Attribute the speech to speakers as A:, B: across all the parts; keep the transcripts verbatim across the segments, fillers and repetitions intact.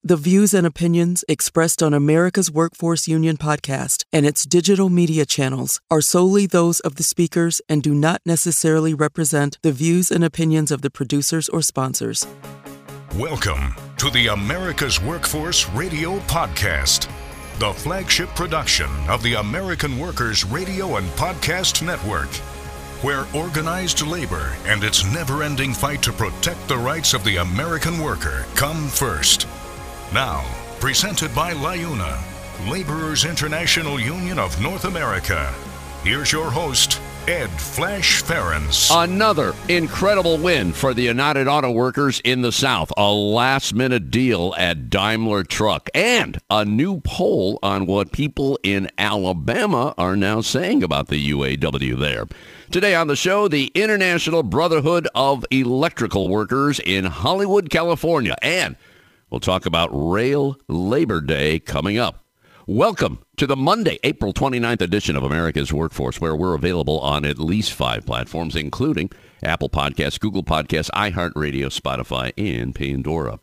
A: The views and opinions expressed on America's Workforce Union podcast and its digital media channels are solely those of the speakers and do not necessarily represent the views and opinions of the producers or sponsors.
B: Welcome to the America's Workforce Radio Podcast, the flagship production of the American Workers Radio and Podcast Network, where organized labor and its never-ending fight to protect the rights of the American worker come first. Now, presented by LIUNA, Laborers International Union of North America. Here's your host, Ed Flash Ferens.
C: Another incredible win for the United Auto Workers in the South. A last-minute deal at Daimler Truck. And a new poll on what people in Alabama are now saying about the U A W there. Today on the show, the International Brotherhood of Electrical Workers in Hollywood, California. And we'll talk about Rail Labor Day coming up. Welcome to the Monday, April twenty-ninth edition of America's Workforce, where we're available on at least five platforms, including Apple Podcasts, Google Podcasts, iHeartRadio, Spotify, and Pandora.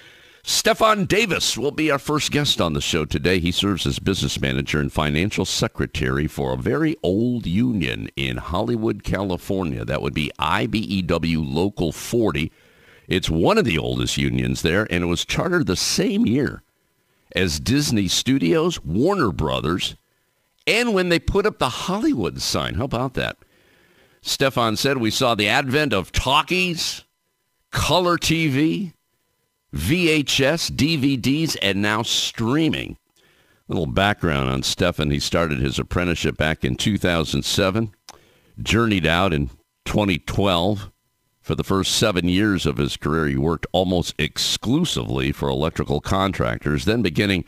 C: Stefan Davis will be our first guest on the show today. He serves as business manager and financial secretary for a very old union in Hollywood, California. That would be I B E W Local forty. It's one of the oldest unions there, and it was chartered the same year as Disney Studios, Warner Brothers, and when they put up the Hollywood sign. How about that? Stefan said we saw the advent of talkies, color T V, V H S, D V Ds, and now streaming. A little background on Stefan. He started his apprenticeship back in two thousand seven, journeyed out in twenty twelve. For the first seven years of his career, he worked almost exclusively for electrical contractors. Then beginning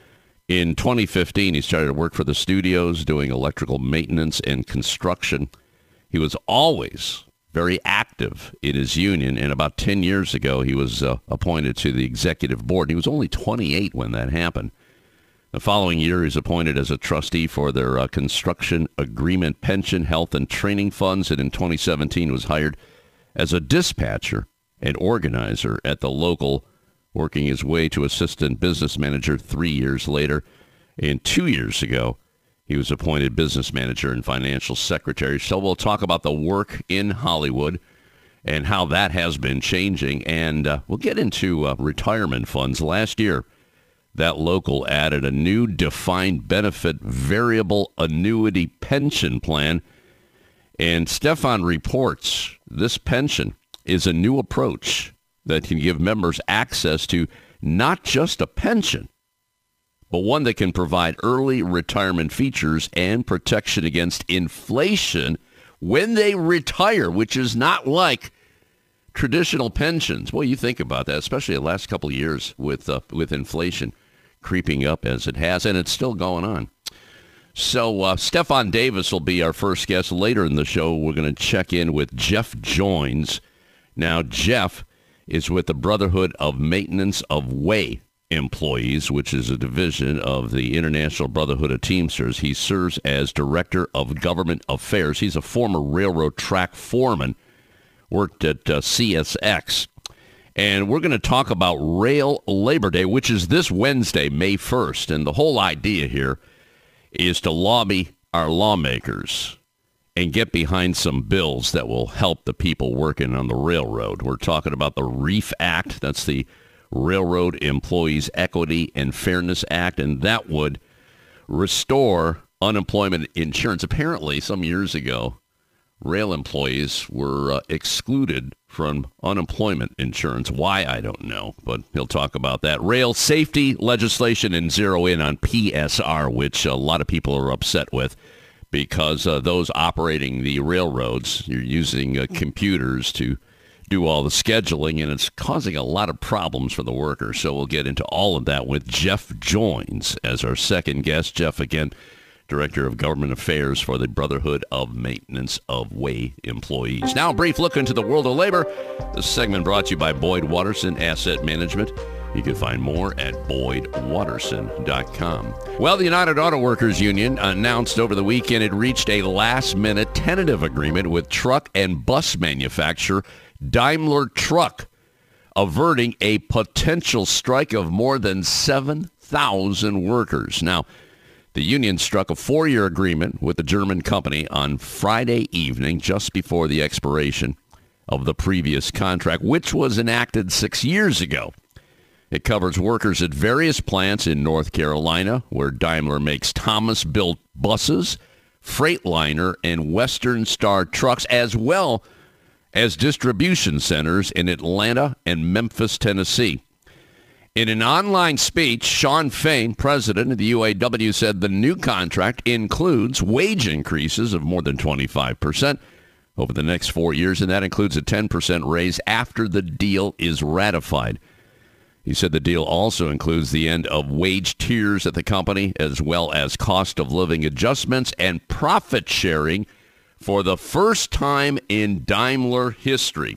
C: in twenty fifteen, he started to work for the studios doing electrical maintenance and construction. He was always very active in his union, and about ten years ago, he was uh, appointed to the executive board. He was only twenty-eight when that happened. The following year, he was appointed as a trustee for their uh, construction agreement pension, health, and training funds, and in twenty seventeen was hired as a dispatcher and organizer at the local, working his way to assistant business manager three years later. And two years ago, he was appointed business manager and financial secretary. So we'll talk about the work in Hollywood and how that has been changing. And uh, we'll get into uh, retirement funds. Last year, that local added a new defined benefit variable annuity pension plan. And Stefan reports this pension is a new approach that can give members access to not just a pension, but one that can provide early retirement features and protection against inflation when they retire, which is not like traditional pensions. Well, you think about that, especially the last couple of years with uh, with inflation creeping up as it has, and it's still going on. So uh, Stefan Davis will be our first guest. Later in the show, we're going to check in with Jeff Joins. Now, Jeff is with the Brotherhood of Maintenance of Way Employees, which is a division of the International Brotherhood of Teamsters. He serves as Director of Government Affairs. He's a former railroad track foreman, worked at uh, C S X. And we're going to talk about Rail Labor Day, which is this Wednesday, May first. And the whole idea here is to lobby our lawmakers and get behind some bills that will help the people working on the railroad. We're talking about the REEF Act. That's the Railroad Employees Equity and Fairness Act, and that would restore unemployment insurance. Apparently, some years ago, rail employees were uh, excluded from unemployment insurance. Why, I don't know, but he'll talk about that. Rail safety legislation and zero in on P S R, which a lot of people are upset with because uh, those operating the railroads, you're using uh, computers to do all the scheduling, and it's causing a lot of problems for the workers. So we'll get into all of that with Jeff Joins as our second guest. Jeff, again, Director of Government Affairs for the Brotherhood of Maintenance of Way Employees. Now, a brief look into the world of labor. This segment brought to you by Boyd Watterson Asset Management. You can find more at boyd watterson dot com. Well, the United Auto Workers Union announced over the weekend it reached a last-minute tentative agreement with truck and bus manufacturer Daimler Truck averting a potential strike of more than seven thousand workers. Now, the union struck a four-year agreement with the German company on Friday evening, just before the expiration of the previous contract, which was enacted six years ago. It covers workers at various plants in North Carolina, where Daimler makes Thomas-built buses, Freightliner, and Western Star trucks, as well as distribution centers in Atlanta and Memphis, Tennessee. In an online speech, Shawn Fain, president of the U A W, said the new contract includes wage increases of more than twenty-five percent over the next four years, and that includes a ten percent raise after the deal is ratified. He said the deal also includes the end of wage tiers at the company, as well as cost of living adjustments and profit sharing for the first time in Daimler history.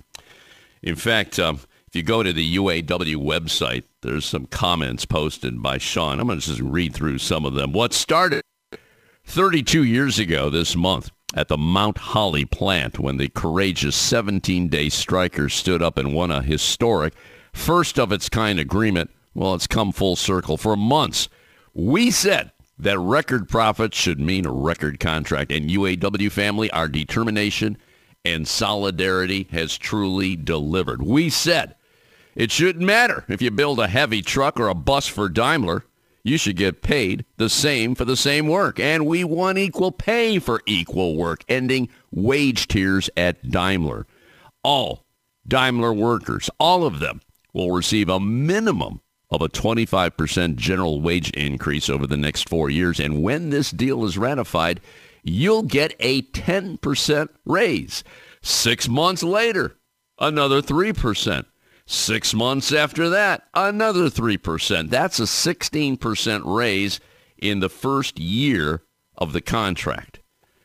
C: In fact, um, if you go to the U A W website, there's some comments posted by Shawn. I'm going to just read through some of them. What started thirty-two years ago this month at the Mount Holly plant, when the courageous seventeen-day strikers stood up and won a historic first-of-its-kind agreement, well, it's come full circle. For months, we said that record profits should mean a record contract. And U A W family, our determination and solidarity has truly delivered. We said it shouldn't matter if you build a heavy truck or a bus for Daimler. You should get paid the same for the same work. And we want equal pay for equal work, ending wage tiers at Daimler. All Daimler workers, all of them, will receive a minimum of a twenty-five percent general wage increase over the next four years. And when this deal is ratified, you'll get a ten percent raise. Six months later, another three percent. Six months after that, another three percent. That's a sixteen percent raise in the first year of the contract.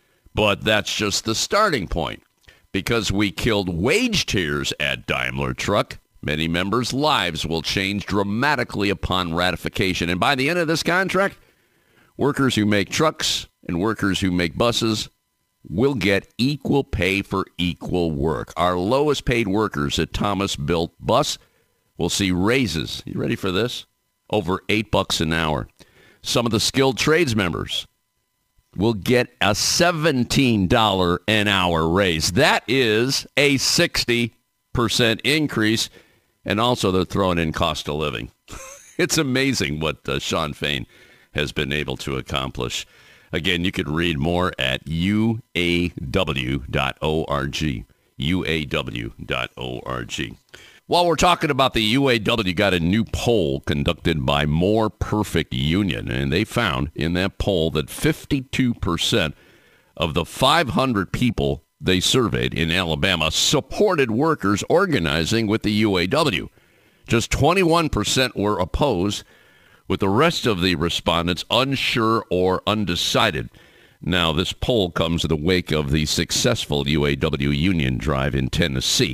C: But that's just the starting point. Because we killed wage tiers at Daimler Truck, many members' lives will change dramatically upon ratification. And by the end of this contract, workers who make trucks and workers who make buses will get equal pay for equal work. Our lowest paid workers at Thomas Built Bus will see raises. You ready for this? Over eight bucks an hour. Some of the skilled trades members will get a seventeen dollars an hour raise. That is a sixty percent increase. And also they're throwing in cost of living. It's amazing what uh, Shawn Fain has been able to accomplish. Again, you could read more at U A W dot org. U A W dot org. While we're talking about the U A W, got a new poll conducted by More Perfect Union, and they found in that poll that fifty-two percent of the five hundred people they surveyed in Alabama supported workers organizing with the U A W. Just twenty-one percent were opposed, with the rest of the respondents unsure or undecided. Now, this poll comes in the wake of the successful U A W union drive in Tennessee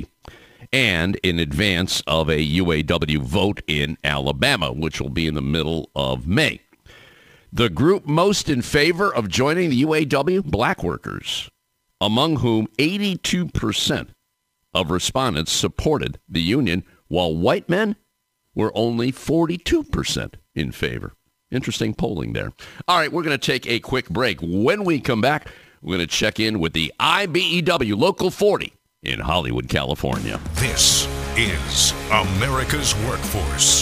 C: and in advance of a U A W vote in Alabama, which will be in the middle of May. The group most in favor of joining the U A W, black workers, among whom eighty-two percent of respondents supported the union, while white men were only forty-two percent in favor. Interesting polling there. All right, we're going to take a quick break. When we come back, we're going to check in with the I B E W Local forty in Hollywood, California.
B: This is America's Workforce.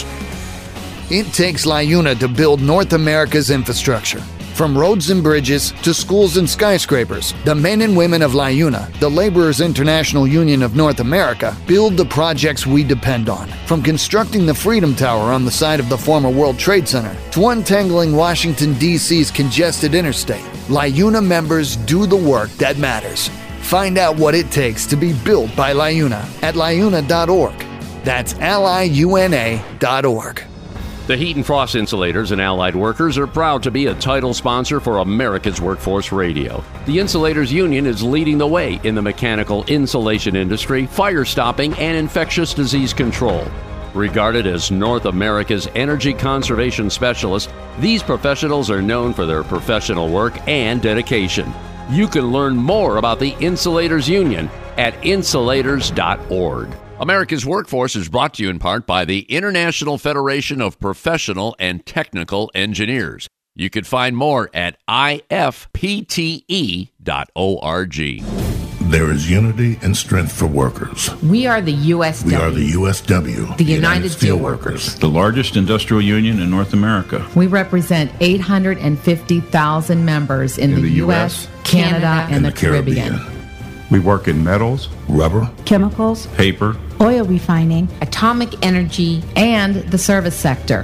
D: It takes LiUNA to build North America's infrastructure. From roads and bridges to schools and skyscrapers, the men and women of LiUNA, the Laborers International Union of North America, build the projects we depend on. From constructing the Freedom Tower on the site of the former World Trade Center to untangling Washington, D C's congested interstate, LiUNA members do the work that matters. Find out what it takes to be built by LiUNA at liuna dot org. That's L I U N A dot org.
C: The Heat and Frost Insulators and Allied Workers are proud to be a title sponsor for America's Workforce Radio. The Insulators Union is leading the way in the mechanical insulation industry, fire stopping, and infectious disease control. Regarded as North America's energy conservation specialists, these professionals are known for their professional work and dedication. You can learn more about the Insulators Union at insulators dot org. America's Workforce is brought to you in part by the International Federation of Professional and Technical Engineers. You can find more at I F P T E dot org.
E: There is unity and strength for workers.
F: We are the U S W.
E: We are the U S W.
F: The United Steelworkers.
G: The largest industrial union in North America.
F: We represent eight hundred fifty thousand members in, in the, the U S, Canada, Canada and, and the, the Caribbean. Caribbean.
G: We work in metals,
E: rubber,
H: chemicals,
G: paper,
H: oil refining,
F: atomic energy, and the service sector.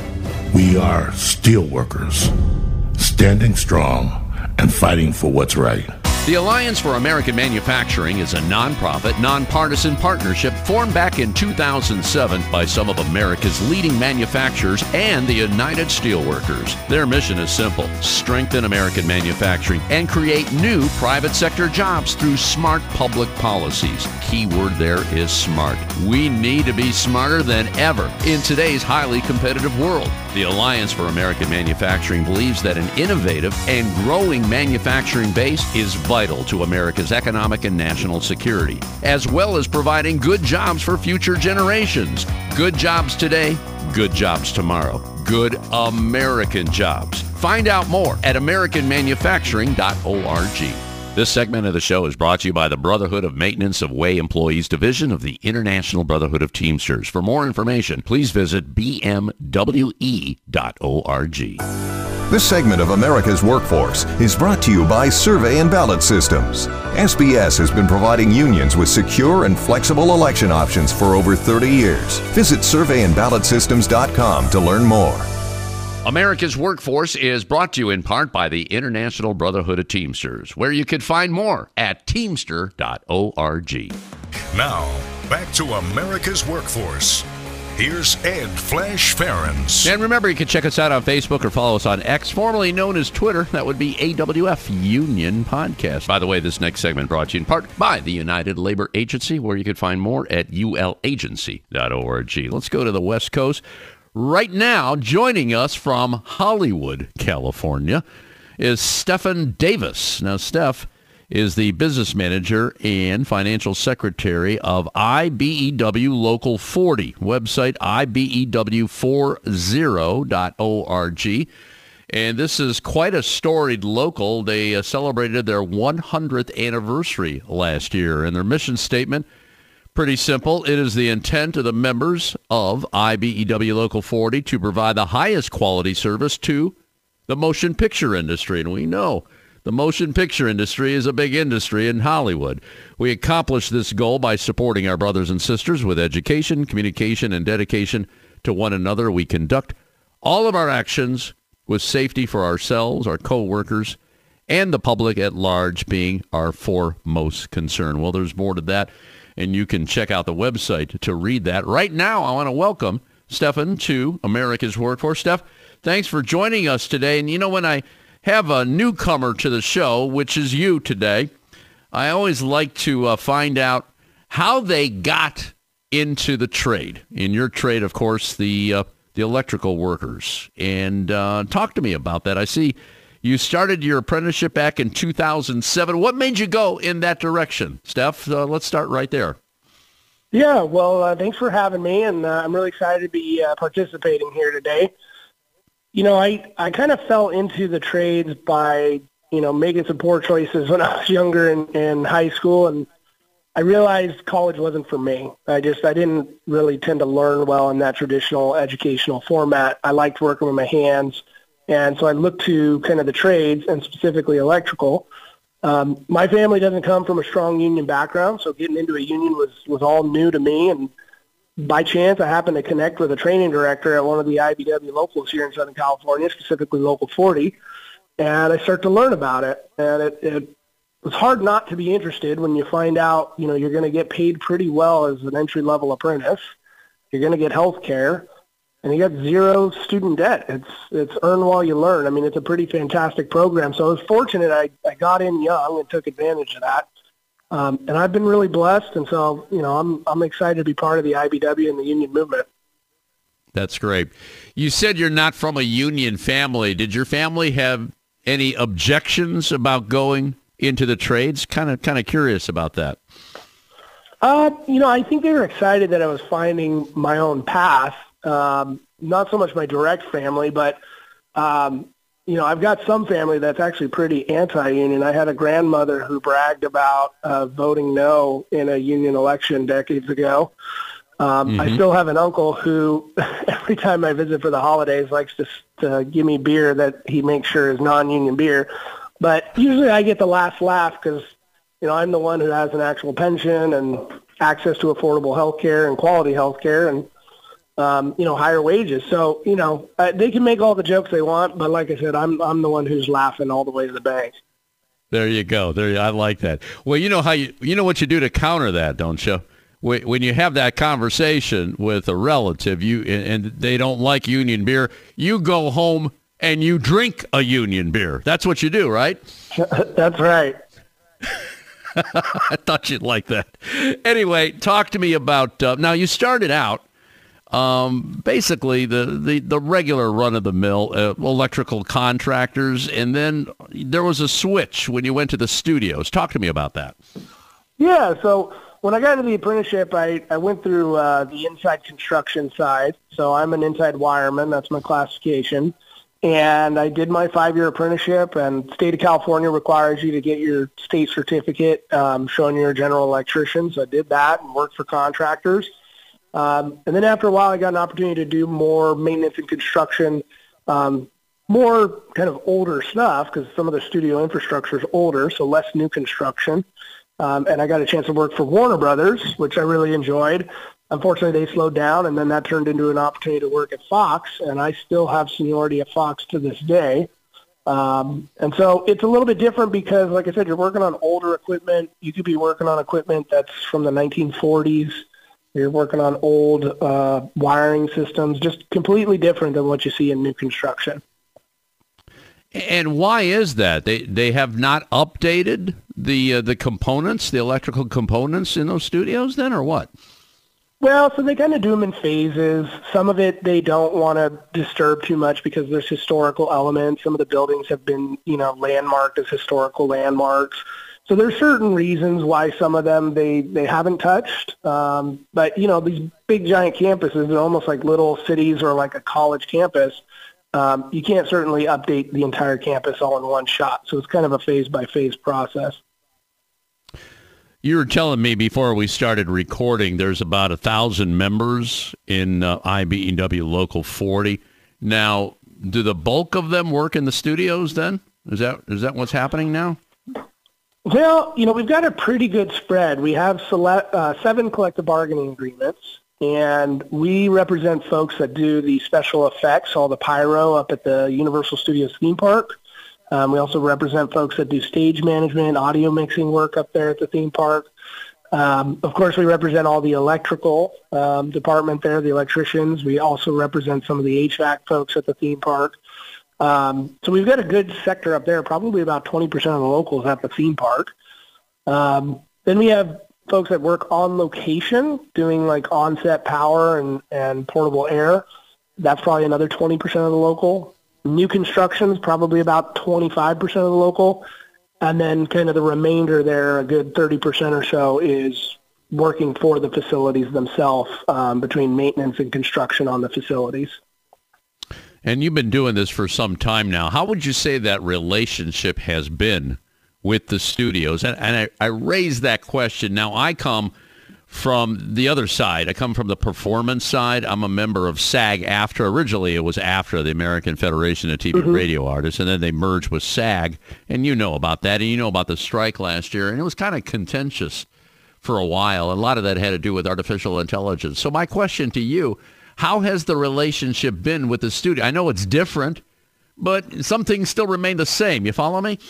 E: We are steelworkers, standing strong and fighting for what's right.
C: The Alliance for American Manufacturing is a nonprofit, nonpartisan partnership formed back in two thousand seven by some of America's leading manufacturers and the United Steelworkers. Their mission is simple: strengthen American manufacturing and create new private sector jobs through smart public policies. Key word there is smart. We need to be smarter than ever in today's highly competitive world. The Alliance for American Manufacturing believes that an innovative and growing manufacturing base is vital to America's economic and national security, as well as providing good jobs for future generations. Good jobs today, good jobs tomorrow. Good American jobs. Find out more at american manufacturing dot org. This segment of the show is brought to you by the Brotherhood of Maintenance of Way Employees Division of the International Brotherhood of Teamsters. For more information, please visit b m w e dot org.
I: This segment of America's Workforce is brought to you by Survey and Ballot Systems. S B S has been providing unions with secure and flexible election options for over thirty years. Visit survey and ballot systems dot com to learn more.
C: America's Workforce is brought to you in part by the International Brotherhood of Teamsters, where you can find more at teamster dot org.
B: Now, back to America's Workforce. Here's Ed Flash Ferens.
C: And remember, you can check us out on Facebook or follow us on X, formerly known as Twitter. That would be A W F Union Podcast. By the way, this next segment brought to you in part by the United Labor Agency, where you can find more at u l agency dot org. Let's go to the West Coast. Right now, joining us from Hollywood, California, is Stephan Davis. Now, Steph is the business manager and financial secretary of I B E W Local forty, website I B E W forty dot org. And this is quite a storied local. They uh, celebrated their one hundredth anniversary last year, and their mission statement, pretty simple. It is the intent of the members of I B E W Local forty to provide the highest quality service to the motion picture industry. And we know the motion picture industry is a big industry in Hollywood. We accomplish this goal by supporting our brothers and sisters with education, communication, and dedication to one another. We conduct all of our actions with safety for ourselves, our co-workers, and the public at large being our foremost concern. Well, there's more to that, and you can check out the website to read that. Right now, I want to welcome Stephan to America's Workforce. Steph, thanks for joining us today. And you know, when I have a newcomer to the show, which is you today, I always like to uh, find out how they got into the trade. In your trade, of course, the uh, the electrical workers. And uh, talk to me about that. I see you started your apprenticeship back in two thousand seven. What made you go in that direction? Steph, uh, let's start right there.
J: Yeah, well, uh, thanks for having me, and uh, I'm really excited to be uh, participating here today. You know, I, I kind of fell into the trades by, you know, making some poor choices when I was younger in, in high school, and I realized college wasn't for me. I just, I didn't really tend to learn well in that traditional educational format. I liked working with my hands, and so I looked to kind of the trades, and specifically electrical. Um, my family doesn't come from a strong union background, so getting into a union was, was all new to me, and by chance, I happened to connect with a training director at one of the I B W locals here in Southern California, specifically Local forty, and I started to learn about it. And it, it was hard not to be interested when you find out, you know, you're going to get paid pretty well as an entry-level apprentice. You're going to get health care, and you got zero student debt. It's it's earn while you learn. I mean, it's a pretty fantastic program. So I was fortunate I, I got in young and took advantage of that. Um, and I've been really blessed, and so, you know, I'm I'm excited to be part of the I B W and the union movement.
C: That's great. You said you're not from a union family. Did your family have any objections about going into the trades? Kind of kind of curious about that.
J: Uh, you know, I think they were excited that I was finding my own path. Um, not so much my direct family, but, um, you know, I've got some family that's actually pretty anti-union. I had a grandmother who bragged about uh, voting no in a union election decades ago. Um, mm-hmm. I still have an uncle who, every time I visit for the holidays, likes to, to give me beer that he makes sure is non-union beer. But usually I get the last laugh because, you know, I'm the one who has an actual pension and access to affordable health care and quality health care and, um, you know, higher wages. So, you know, uh, they can make all the jokes they want, but like I said, I'm I'm the one who's laughing all the way to the bank.
C: There you go. There, I like that. Well, you know how you you know what you do to counter that, don't you? When you have that conversation with a relative, you and they don't like union beer, you go home and you drink a union beer. That's what you do, right?
J: That's right.
C: I thought you'd like that. Anyway, talk to me about, uh, now you started out um, basically the, the, the regular run-of-the-mill uh, electrical contractors, and then there was a switch when you went to the studios. Talk to me about that.
J: Yeah, so when I got into the apprenticeship, I, I went through uh, the inside construction side. So I'm an inside wireman. That's my classification. And I did my five-year apprenticeship, and state of California requires you to get your state certificate um, showing you're a general electrician. So I did that and worked for contractors. Um, and then after a while, I got an opportunity to do more maintenance and construction, um, more kind of older stuff because some of the studio infrastructure is older, so less new construction. Um, and I got a chance to work for Warner Brothers, which I really enjoyed. Unfortunately, they slowed down, and then that turned into an opportunity to work at Fox, and I still have seniority at Fox to this day. Um, and so it's a little bit different because, like I said, you're working on older equipment. You could be working on equipment that's from the nineteen forties. You're working on old uh, wiring systems, just completely different than what you see in new construction.
C: And why is that? They they have not updated the uh, the components, the electrical components in those studios then, or what?
J: Well, so they kind of do them in phases. Some of it they don't want to disturb too much because there's historical elements. Some of the buildings have been, you know, landmarked as historical landmarks. So there's certain reasons why some of them they, they haven't touched. Um, but, you know, these big giant campuses, they're almost like little cities or like a college campus. Um, you can't certainly update the entire campus all in one shot. So it's kind of a phase-by-phase process.
C: You were telling me before we started recording there's about a thousand members in uh, I B E W Local forty. Now, do the bulk of them work in the studios then? Is that is that what's happening now?
J: Well, you know, we've got a pretty good spread. We have select, uh, seven collective bargaining agreements, and we represent folks that do the special effects, all the pyro up at the Universal Studios theme park. Um, we also represent folks that do stage management, audio mixing work up there at the theme park. Um, of course, we represent all the electrical um, department there, the electricians. We also represent some of the H V A C folks at the theme park. Um, so we've got a good sector up there, probably about twenty percent of the locals at the theme park. Um, then we have folks that work on location, doing like on-set power and, and portable air. That's probably another twenty percent of the local. New construction is probably about twenty-five percent of the local. And then kind of the remainder there, a good thirty percent or so, is working for the facilities themselves, um, between maintenance and construction on the facilities.
C: And you've been doing this for some time now. How would you say that relationship has been with the studios? And, and I, I raise that question. Now, I come from the other side. I come from the performance side. I'm a member of SAG-AFTRA. Originally, it was AFTRA, the American Federation of T V mm-hmm. Radio Artists, and then they merged with SAG. And you know about that, and you know about the strike last year. And it was kind of contentious for a while. A lot of that had to do with artificial intelligence. So my question to you, how has the relationship been with the studio? I know it's different, but some things still remain the same. You follow me?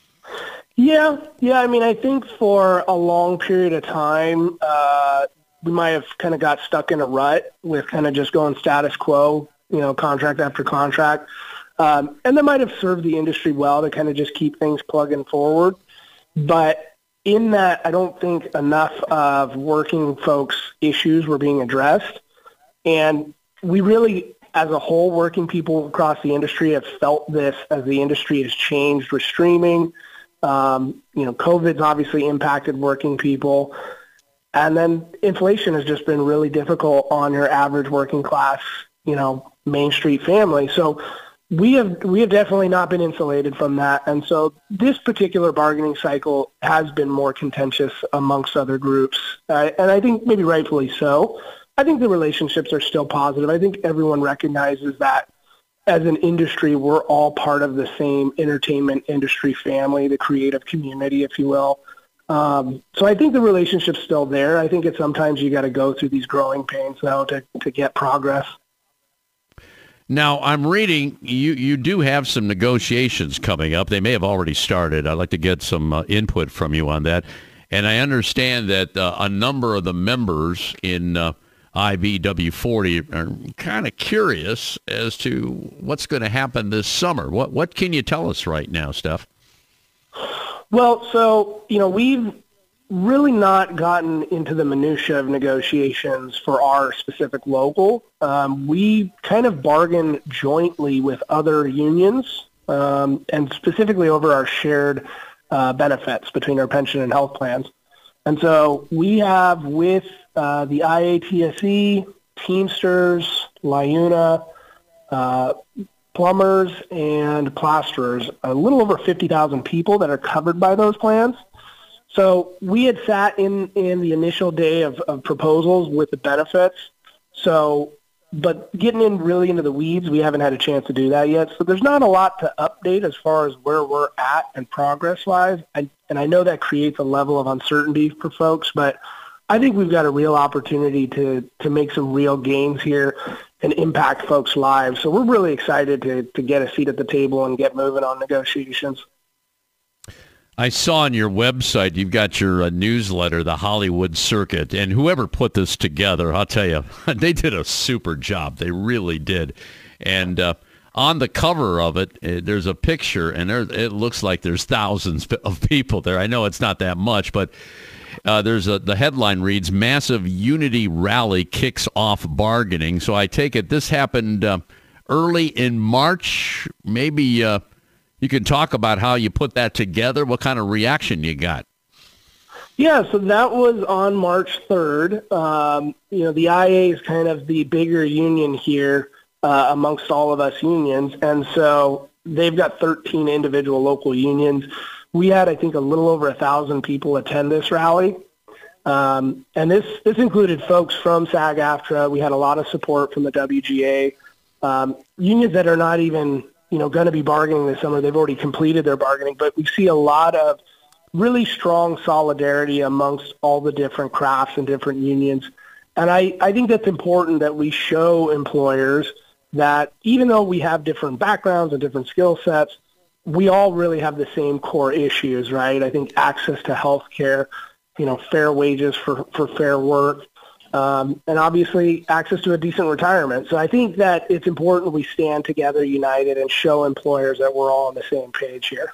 J: Yeah, yeah. I mean, I think for a long period of time, uh, we might have kind of got stuck in a rut with kind of just going status quo, you know, contract after contract. Um, and that might have served the industry well to kind of just keep things plugging forward. But in that, I don't think enough of working folks' issues were being addressed. And we really, as a whole, working people across the industry have felt this as the industry has changed with streaming. Um, you know, COVID's obviously impacted working people. And then inflation has just been really difficult on your average working class, you know, Main Street family. So we have we have definitely not been insulated from that. And so this particular bargaining cycle has been more contentious amongst other groups. Uh, and I think maybe rightfully so. I think the relationships are still positive. I think everyone recognizes that as an industry, we're all part of the same entertainment industry family, the creative community, if you will. Um, so I think the relationship's still there. I think it's sometimes you got to go through these growing pains, though, to, to get progress.
C: Now, I'm reading you, you do have some negotiations coming up. They may have already started. I'd like to get some uh, input from you on that. And I understand that uh, a number of the members in uh, I B W forty are kind of curious as to what's going to happen this summer. What what can you tell us right now, Steph?
J: Well, so, you know, we've really not gotten into the minutia of negotiations for our specific local. Um, we kind of bargain jointly with other unions, um, and specifically over our shared uh, benefits between our pension and health plans. And so we have with uh, the I A T S E, Teamsters, LIUNA, uh, plumbers, and plasterers, a little over fifty thousand people that are covered by those plans. So we had sat in, in the initial day of, of proposals with the benefits. So, but getting in really into the weeds, we haven't had a chance to do that yet. So there's not a lot to update as far as where we're at and progress-wise. I, and I know that creates a level of uncertainty for folks, but I think we've got a real opportunity to, to make some real gains here and impact folks' lives. So we're really excited to, to get a seat at the table and get moving on negotiations.
C: I saw on your website you've got your uh, newsletter, The Hollywood Circuit, and whoever put this together, I'll tell you, they did a super job. They really did. And uh, on the cover of it, uh, there's a picture, and there, it looks like there's thousands of people there. I know it's not that much, but uh, there's a, the headline reads, Massive Unity Rally Kicks Off Bargaining. So I take it this happened uh, early in March, maybe uh, you can talk about how you put that together, what kind of reaction you got.
J: Yeah, so that was on March third. Um, you know, the I A is kind of the bigger union here uh, amongst all of us unions, and so they've got thirteen individual local unions. We had, I think, a little over a thousand people attend this rally, um, and this this included folks from SAG-AFTRA. We had a lot of support from the W G A, um, unions that are not even you know, going to be bargaining this summer. They've already completed their bargaining, but we see a lot of really strong solidarity amongst all the different crafts and different unions. And I, I think that's important that we show employers that even though we have different backgrounds and different skill sets, we all really have the same core issues, right? I think access to health care, you know, fair wages for, for fair work, Um, and obviously access to a decent retirement. So I think that it's important we stand together united and show employers that we're all on the same page here.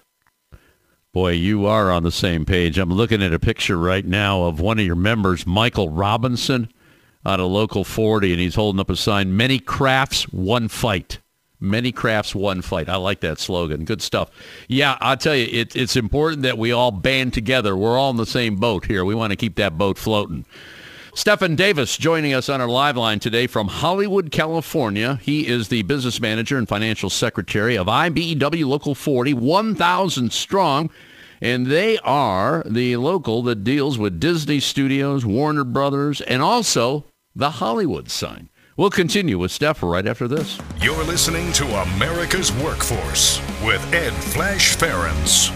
C: Boy, you are on the same page. I'm looking at a picture right now of one of your members, Michael Robinson, out of Local forty, and he's holding up a sign, Many Crafts, One Fight. Many Crafts, One Fight. I like that slogan. Good stuff. Yeah, I'll tell you, it, it's important that we all band together. We're all in the same boat here. We want to keep that boat floating. Stephen Davis joining us on our live line today from Hollywood, California. He is the business manager and financial secretary of I B E W Local forty, one thousand strong, and they are the local that deals with Disney Studios, Warner Brothers, and also the Hollywood sign. We'll continue with Steph right after this.
B: You're listening to America's Workforce with Ed Flash Ferens.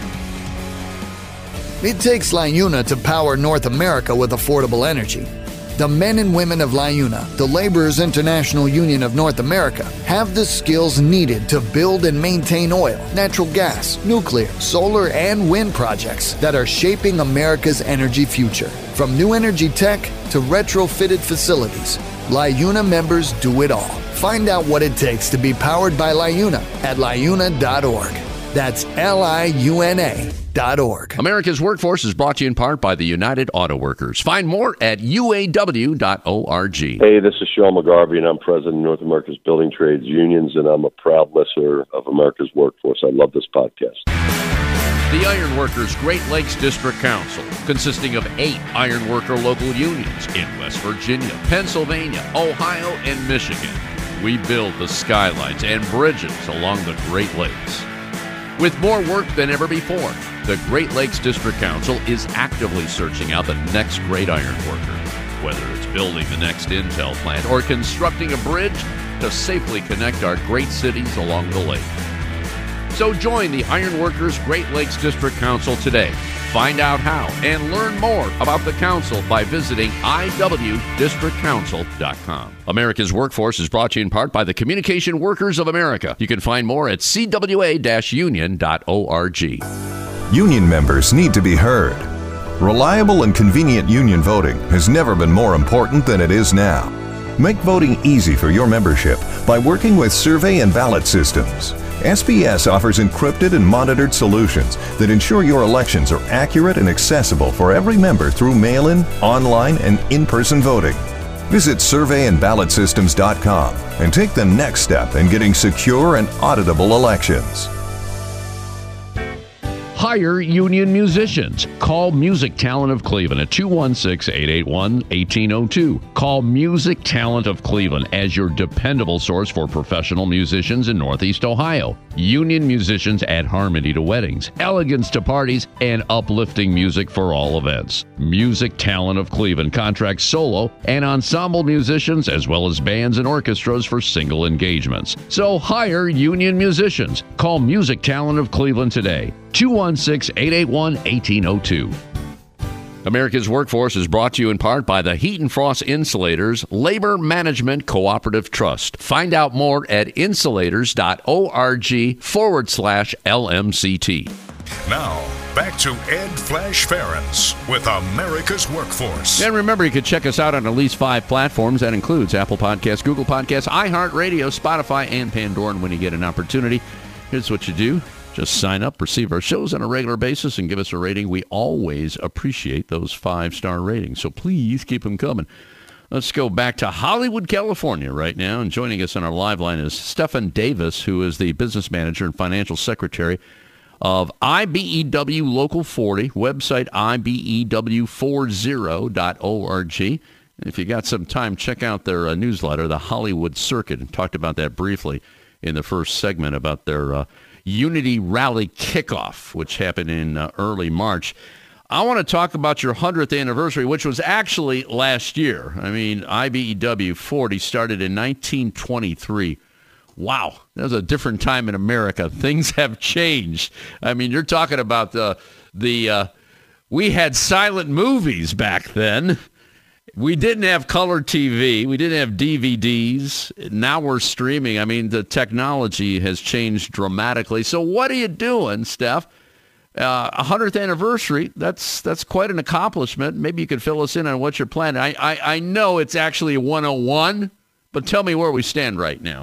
D: It takes LIUNA to power North America with affordable energy. The men and women of LIUNA, the Laborers International Union of North America, have the skills needed to build and maintain oil, natural gas, nuclear, solar, and wind projects that are shaping America's energy future. From new energy tech to retrofitted facilities, LIUNA members do it all. Find out what it takes to be powered by LIUNA at liuna dot org. That's L I U N A dot org.
C: America's Workforce is brought to you in part by the United Auto Workers. Find more at U A W dot org.
K: Hey, this is Sean McGarvey, and I'm president of North America's Building Trades Unions, and I'm a proud listener of America's Workforce. I love this podcast.
C: The Ironworkers Great Lakes District Council, consisting of eight ironworker local unions in West Virginia, Pennsylvania, Ohio, and Michigan. We build the skylines and bridges along the Great Lakes. With more work than ever before, the Great Lakes District Council is actively searching out the next great ironworker, whether it's building the next Intel plant or constructing a bridge to safely connect our great cities along the lake. So join the Ironworkers Great Lakes District Council today. Find out how and learn more about the council by visiting I W district council dot com. America's Workforce is brought to you in part by the Communication Workers of America. You can find more at c w a dash union dot org.
I: Union members need to be heard. Reliable and convenient union voting has never been more important than it is now. Make voting easy for your membership by working with survey and ballot systems. S B S offers encrypted and monitored solutions that ensure your elections are accurate and accessible for every member through mail-in, online, and in-person voting. Visit survey and ballot systems dot com and take the next step in getting secure and auditable elections.
C: Hire union musicians. Call Music Talent of Cleveland at two one six, eight eight one, one eight zero two. Call Music Talent of Cleveland as your dependable source for professional musicians in Northeast Ohio. Union musicians add harmony to weddings, elegance to parties, and uplifting music for all events. Music Talent of Cleveland contracts solo and ensemble musicians as well as bands and orchestras for single engagements. So hire union musicians. Call Music Talent of Cleveland today. two one six, eight eight one, one eight zero two. America's Workforce is brought to you in part by the Heat and Frost Insulators Labor Management Cooperative Trust. Find out more at insulators dot org forward slash LMCT.
B: Now, back to Ed Flash Ferens with America's Workforce.
C: And remember, you can check us out on at least five platforms. That includes Apple Podcasts, Google Podcasts, iHeartRadio, Spotify, and Pandora. And when you get an opportunity, here's what you do. Just sign up, receive our shows on a regular basis, and give us a rating. We always appreciate those five-star ratings, so please keep them coming. Let's go back to Hollywood, California right now, and joining us on our live line is Stefan Davis, who is the business manager and financial secretary of I B E W Local forty, website I B E W forty dot org. And if you got some time, check out their uh, newsletter, The Hollywood Circuit, and talked about that briefly in the first segment about their uh, Unity Rally Kickoff, which happened in uh, early March. I want to talk about your hundredth anniversary, which was actually last year. I mean, I B E W forty started in nineteen twenty-three. Wow, that was a different time in America. Things have changed. I mean, you're talking about the, the uh, we had silent movies back then. We didn't have color T V. We didn't have D V Ds. Now we're streaming. I mean, the technology has changed dramatically. So what are you doing, Steph? Uh, a hundredth anniversary, that's that's quite an accomplishment. Maybe you could fill us in on what you're planning. I, I, I know it's actually one oh one, but tell me where we stand right now.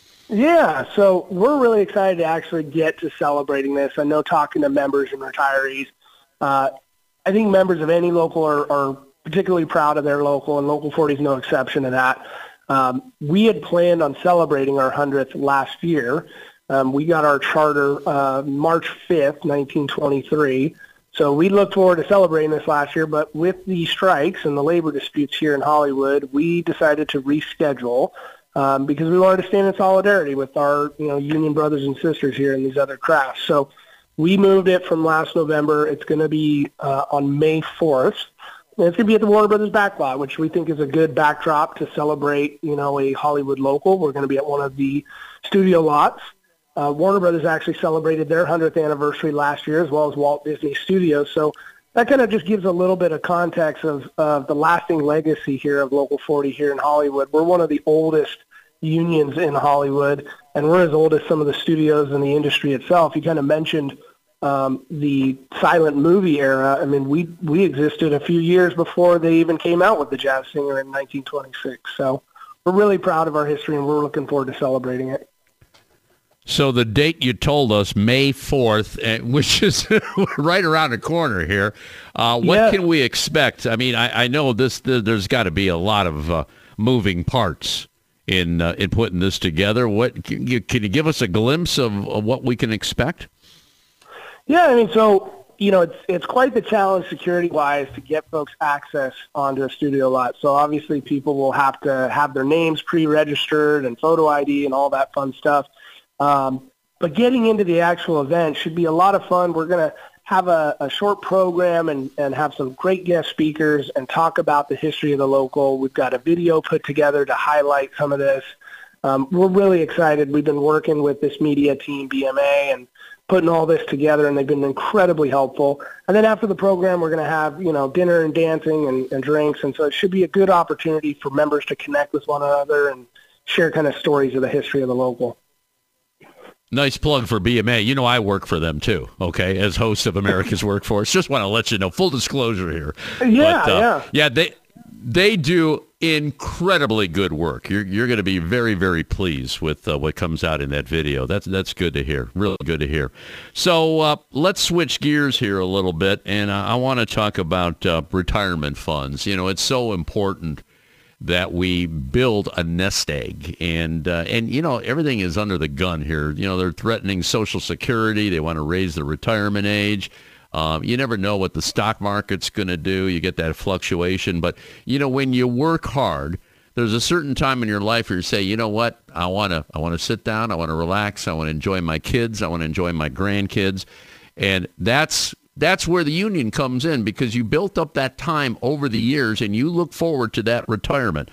J: Yeah, so we're really excited to actually get to celebrating this. I know talking to members and retirees, uh, I think members of any local are, are particularly proud of their local, and Local forty is no exception to that. Um, we had planned on celebrating our hundredth last year. Um, we got our charter uh, March fifth, nineteen twenty-three. So we looked forward to celebrating this last year, but with the strikes and the labor disputes here in Hollywood, we decided to reschedule um, because we wanted to stand in solidarity with our, you know, union brothers and sisters here in these other crafts. So we moved it from last November. It's going to be uh, on May fourth. And it's going to be at the Warner Brothers backlot, which we think is a good backdrop to celebrate, you know, a Hollywood local. We're going to be at one of the studio lots. Uh, Warner Brothers actually celebrated their hundredth anniversary last year, as well as Walt Disney Studios. So that kind of just gives a little bit of context of uh, the lasting legacy here of Local forty here in Hollywood. We're one of the oldest unions in Hollywood, and we're as old as some of the studios in the industry itself. You kind of mentioned um, the silent movie era. I mean, we we existed a few years before they even came out with The Jazz Singer in nineteen twenty-six. So we're really proud of our history, and we're looking forward to celebrating it.
C: So the date you told us, May fourth, which is right around the corner here. Uh, what yeah. can we expect? I mean, I, I know this. There's got to be a lot of uh, moving parts in uh, in putting this together. What can you, can you give us a glimpse of, of what we can expect?
J: Yeah, I mean, so, you know, it's it's quite the challenge security-wise to get folks access onto a studio lot. So obviously people will have to have their names pre-registered and photo I D and all that fun stuff. Um, but getting into the actual event should be a lot of fun. We're going to have a, a short program and, and have some great guest speakers and talk about the history of the local. We've got a video put together to highlight some of this. Um, we're really excited. We've been working with this media team, B M A, and putting all this together, and they've been incredibly helpful. And then after the program, we're going to have, you know, dinner and dancing and, and drinks, and so it should be a good opportunity for members to connect with one another and share kind of stories of the history of the local.
C: Nice plug for B M A. You know, I work for them too, okay, as host of America's Workforce. Just want to let you know, full disclosure here.
J: Yeah,
C: but, uh,
J: yeah.
C: Yeah, they they do incredibly good work. You're you're going to be very, very pleased with uh, what comes out in that video. That's that's good to hear. Really good to hear. So uh, let's switch gears here a little bit, and uh, I want to talk about uh, retirement funds. You know, it's so important that we build a nest egg, and uh, and you know, everything is under the gun here. You know, they're threatening Social Security. They want to raise the retirement age. Um, you never know what the stock market's going to do. You get that fluctuation, but you know, when you work hard, there's a certain time in your life where you say, you know what, I want to I want to sit down. I want to relax. I want to enjoy my kids. I want to enjoy my grandkids, and that's. That's where the union comes in, because you built up that time over the years and you look forward to that retirement.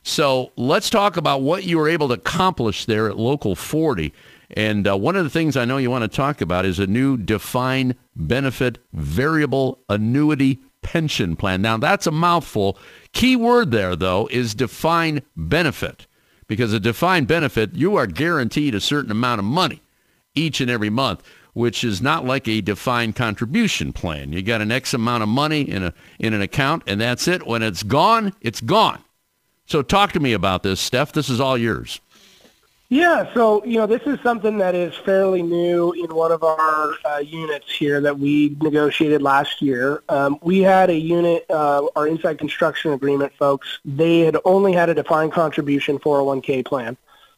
C: So let's talk about what you were able to accomplish there at Local forty. And uh, one of the things I know you want to talk about is a new defined benefit variable annuity pension plan. Now, that's a mouthful. Key word there, though, is defined benefit, because a defined benefit, you are guaranteed a certain amount of money each and every month, which is not like a defined contribution plan. You got an X amount of money in a in an account, and that's it. When it's gone, it's gone. So talk to me about this, Steph. This is all yours.
J: Yeah, so, you know, this is something that is fairly new in one of our uh, units here that we negotiated last year. Um, we had a unit, uh, our Inside Construction Agreement folks, they had only had a defined contribution four oh one k plan.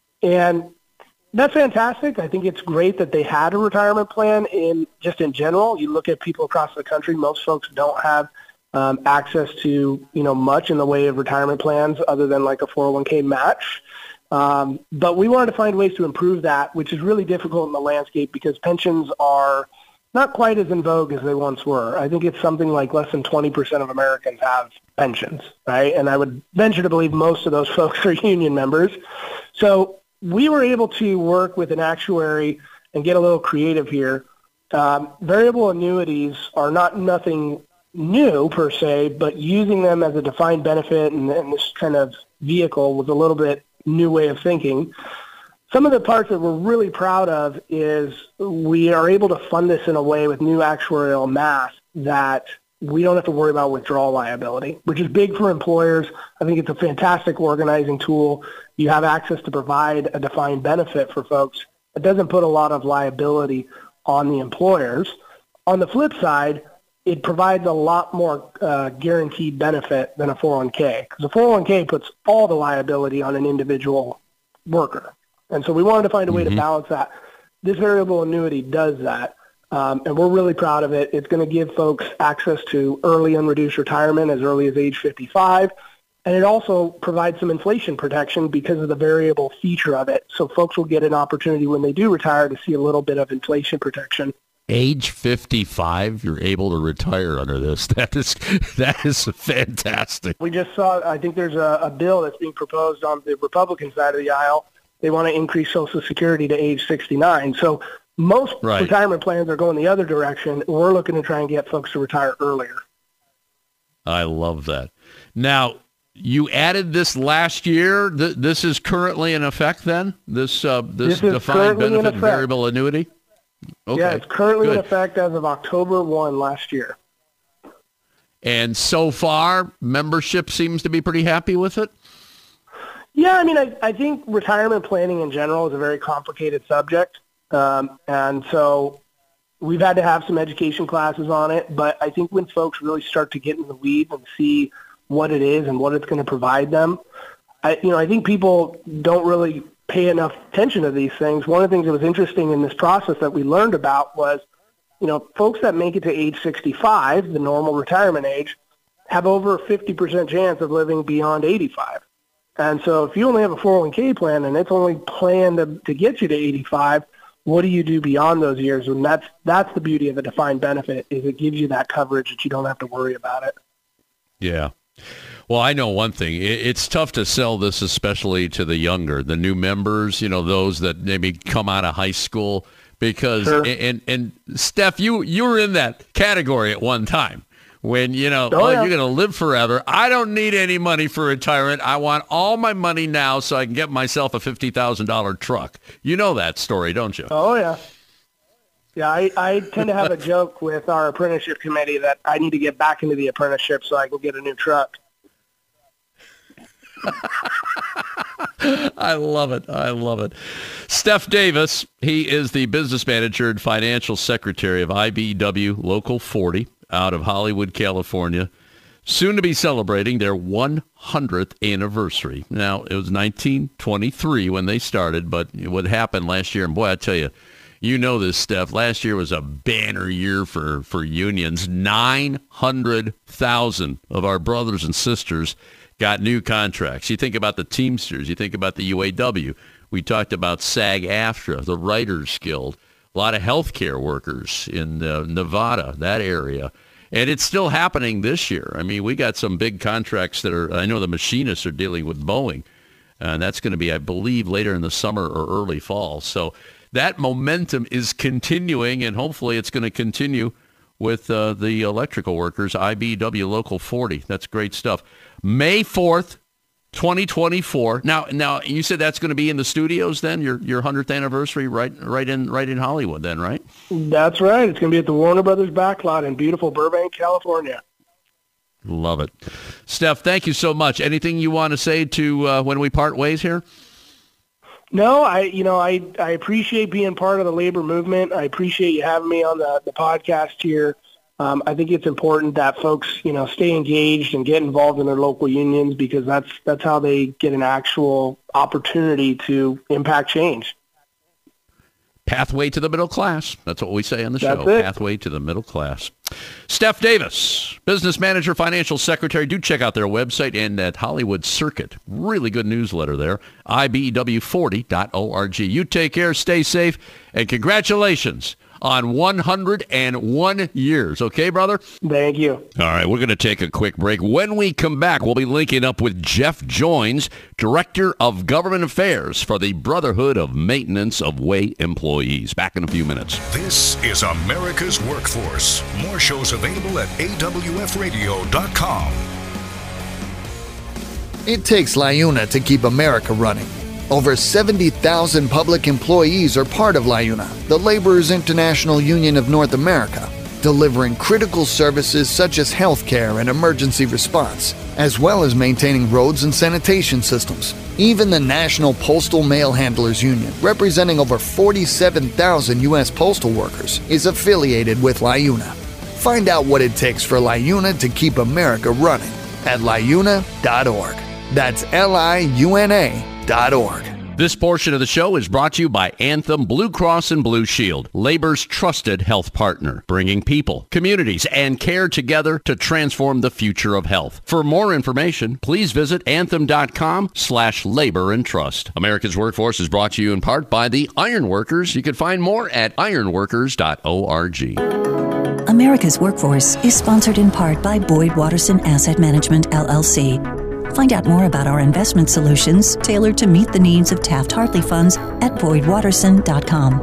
J: And that's fantastic. I think it's great that they had a retirement plan in just in general. You look at people across the country, most folks don't have um, access to, you know, much in the way of retirement plans other than like a four oh one k match. Um, but we wanted to find ways to improve that, which is really difficult in the landscape because pensions are not quite as in vogue as they once were. I think it's something like less than twenty percent of Americans have pensions, right? And I would venture to believe most of those folks are union members. So we were able to work with an actuary and get a little creative here. Um, variable annuities are not nothing new per se, but using them as a defined benefit and, and this kind of vehicle was a little bit new way of thinking. Some of the parts that we're really proud of is we are able to fund this in a way with new actuarial math that we don't have to worry about withdrawal liability, which is big for employers. I think it's a fantastic organizing tool. You have access to provide a defined benefit for folks. It doesn't put a lot of liability on the employers. On the flip side, it provides a lot more uh, guaranteed benefit than a four oh one k, because a four oh one k puts all the liability on an individual worker. And so we wanted to find a way mm-hmm. to balance that. This variable annuity does that. Um, and we're really proud of it. It's going to give folks access to early unreduced retirement as early as age fifty-five. And it also provides some inflation protection because of the variable feature of it. So folks will get an opportunity when they do retire to see a little bit of inflation protection.
C: Age fifty-five, you're able to retire under this. That is that is fantastic.
J: We just saw, I think there's a, a bill that's being proposed on the Republican side of the aisle. They want to increase Social Security to age sixty-nine. So most right. retirement plans are going the other direction. We're looking to try and get folks to retire earlier.
C: I love that. Now, you added this last year. Th- this is currently in effect then? This uh, this, this defined benefit variable annuity? Okay.
J: Yeah, it's currently
C: Good.
J: in effect as of October first last year.
C: And so far, membership seems to be pretty happy with it?
J: Yeah, I mean, I, I think retirement planning in general is a very complicated subject. Um, and so we've had to have some education classes on it, but I think when folks really start to get in the weeds and see what it is and what it's going to provide them, I, you know, I think people don't really pay enough attention to these things. One of the things that was interesting in this process that we learned about was you know, folks that make it to age sixty-five, the normal retirement age, have over a fifty percent chance of living beyond eighty-five. And so if you only have a four oh one k plan and it's only planned to, to get you to eighty-five, what do you do beyond those years? And that's that's the beauty of a defined benefit, is it gives you that coverage that you don't have to worry about it.
C: Yeah. Well, I know one thing. It's tough to sell this, especially to the younger, the new members, you know, those that maybe come out of high school. Because, sure. and, and Steph, you, you were in that category at one time when, you know, oh, oh yeah. you're going to live forever. I don't need any money for retirement. I want all my money now so I can get myself a fifty thousand dollars truck. You know that story, don't you?
J: Oh, yeah. Yeah, I, I tend to have a joke with our apprenticeship committee that I need to get back into the apprenticeship so I can get a new truck.
C: I love it. I love it. Steph Davis, he is the business manager and financial secretary of I B E W Local forty out of Hollywood, California, soon to be celebrating their one hundredth anniversary. Now, it was nineteen twenty-three when they started, but what happened last year, and boy, I tell you, you know this, Steph, last year was a banner year for, for unions. nine hundred thousand of our brothers and sisters got new contracts. You think about the Teamsters. You think about the U A W. We talked about SAG-AFTRA, the Writers Guild, a lot of healthcare workers in uh, Nevada, that area. And it's still happening this year. I mean, we got some big contracts that are, I know the machinists are dealing with Boeing. And that's going to be, I believe, later in the summer or early fall. So that momentum is continuing, and hopefully it's going to continue with uh, the electrical workers, I B E W Local forty. That's great stuff. May fourth, twenty twenty-four. Now, now you said that's going to be in the studios then, your your hundredth anniversary, right right in right in Hollywood then, right?
J: That's right. It's going to be at the Warner Brothers backlot in beautiful Burbank, California.
C: Love it. Steph, thank you so much. Anything you want to say to uh, when we part ways here?
J: No, I, you know, I, I appreciate being part of the labor movement. I appreciate you having me on the, the podcast here. Um, I think it's important that folks, you know, stay engaged and get involved in their local unions, because that's that's how they get an actual opportunity to impact change.
C: Pathway to the middle class. That's what we say on the
J: That's
C: show.
J: it.
C: Pathway to the middle class. Steph Davis, business manager, financial secretary. Do check out their website and at Hollywood Circuit. Really good newsletter there. I B E W forty dot org. You take care, stay safe, and congratulations on one hundred one years. Okay, brother?
J: Thank you.
C: All right, we're going to take a quick break. When we come back, we'll be linking up with Jeff Joins, Director of Government Affairs for the Brotherhood of Maintenance of Way Employees. Back in a few minutes.
B: This is America's Workforce. More shows available at A W F radio dot com.
D: It takes LIUNA to keep America running. Over seventy thousand public employees are part of LIUNA, the Laborers International Union of North America, delivering critical services such as healthcare and emergency response, as well as maintaining roads and sanitation systems. Even the National Postal Mail Handlers Union, representing over forty-seven thousand U S postal workers, is affiliated with LIUNA. Find out what it takes for LIUNA to keep America running at liuna dot org. That's L I U N A dot org.
C: This portion of the show is brought to you by Anthem Blue Cross and Blue Shield, Labor's trusted health partner, bringing people, communities, and care together to transform the future of health. For more information, please visit anthem.com slash labor and trust. America's Workforce is brought to you in part by the Ironworkers. You can find more at ironworkers dot org.
L: America's Workforce is sponsored in part by Boyd Watterson Asset Management, L L C. Find out more about our investment solutions tailored to meet the needs of Taft-Hartley funds at boyd watterson dot com.